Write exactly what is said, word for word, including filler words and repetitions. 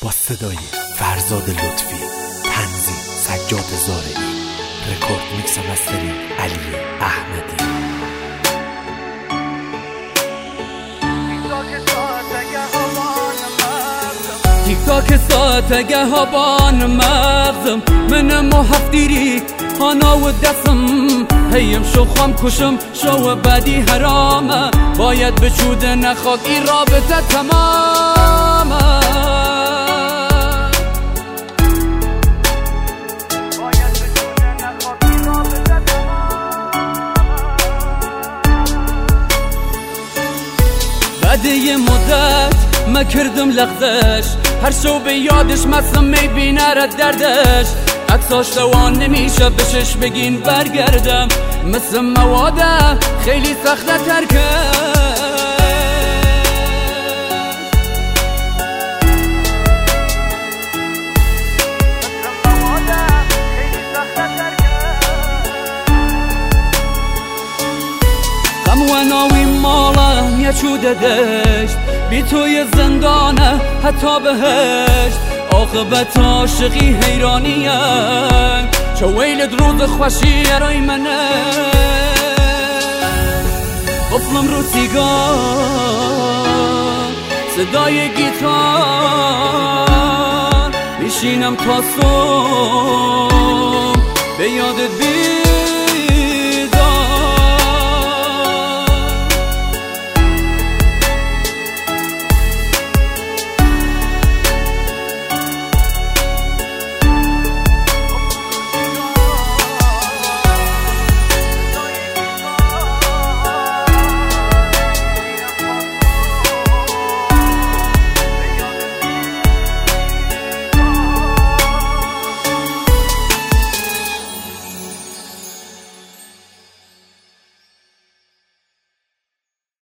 با صدای فرزاد لطفی، تنظیم سجاد زارعی، رکورد میکس و مسترینگ علی احمدی. تیک تاک ساعت گهابان مغزم منم و هفتیری خانا و دستم هیم شو خام کشم شو بدی حرامه باید بچوده نخواد این رابطه تمامه بعد یه مدت ما کردم لغزش هر شو به یادش مستم میبینه رد دردش عکساش دوان نمیشه بشش بگین برگردم مثل مواده خیلی سخته ترکش غم و ناوی ماله یه چوده دشت بی توی زندانه حتی بهشت عاقبت عاشقی حیرانیه چه ویلت روز خوشی ارای منه قفلم رو سیگار صدای گیتار میشینم تا صبح به یادت بی